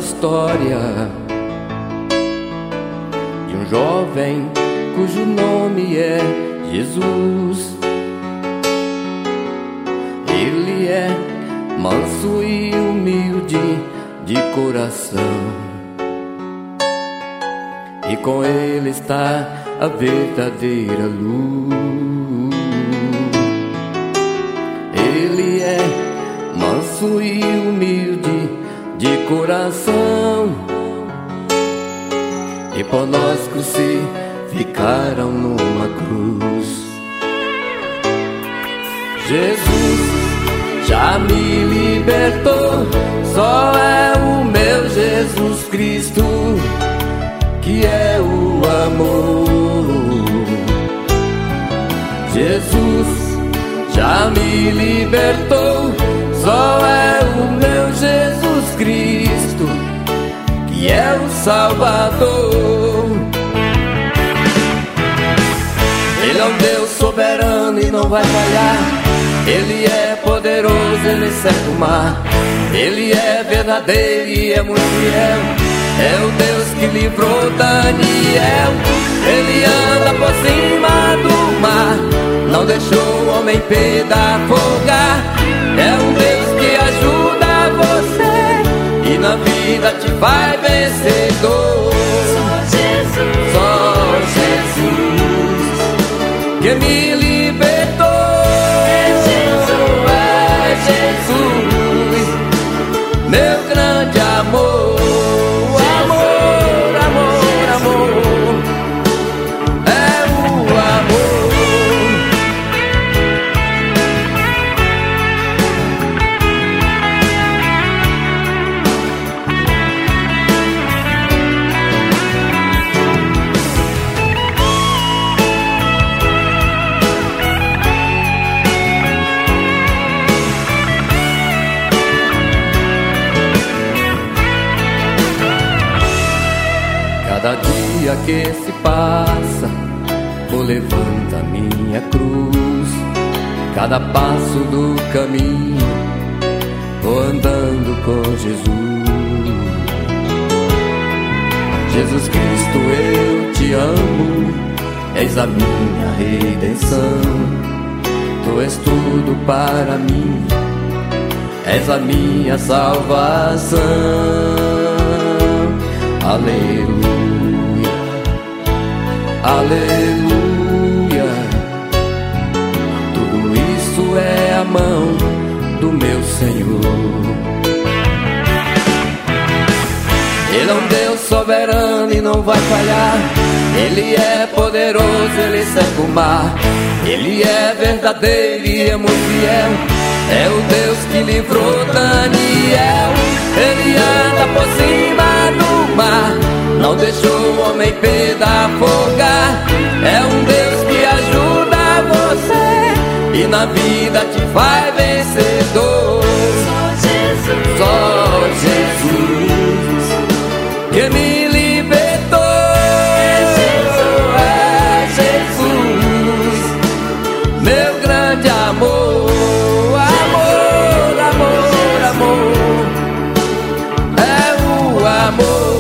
história de um jovem cujo nome é Jesus. Ele é manso e humilde de coração, e com ele está a verdadeira luz. Ele é manso e humilde de coração, e por nós crucificaram numa cruz. Jesus já me libertou, só é o meu Jesus Cristo que é o amor. Jesus já me libertou, só é o meu Jesus Cristo que é o Salvador. Ele é um Deus soberano e não vai falhar. Ele é poderoso, ele seca o mar. Ele é verdadeiro e é muito fiel. É o Deus que livrou Daniel. Ele anda por cima do mar, não deixou o homem pé da afogar. É um Deus que ajuda você e na vida te vai vencedor. Só Jesus, só Jesus que me libertou. É Jesus, meu grande amor. Cada dia que se passa, vou levando a minha cruz. Cada passo do caminho, vou andando com Jesus. Jesus Cristo, eu te amo, és a minha redenção. Tu és tudo para mim, és a minha salvação. Aleluia, aleluia. Tudo isso é a mão do meu Senhor. Ele é um Deus soberano e não vai falhar. Ele é poderoso, ele seca o mar. Ele é verdadeiro e é muito fiel. É o Deus que livrou Daniel. Ele anda por cima do mar, não deixou o homem pé da afogar. É um Deus que ajuda você e na vida te vai vencedor. Só Jesus, só Jesus que me libertou. É Jesus, meu grande amor. Amor, amor, amor, é o amor.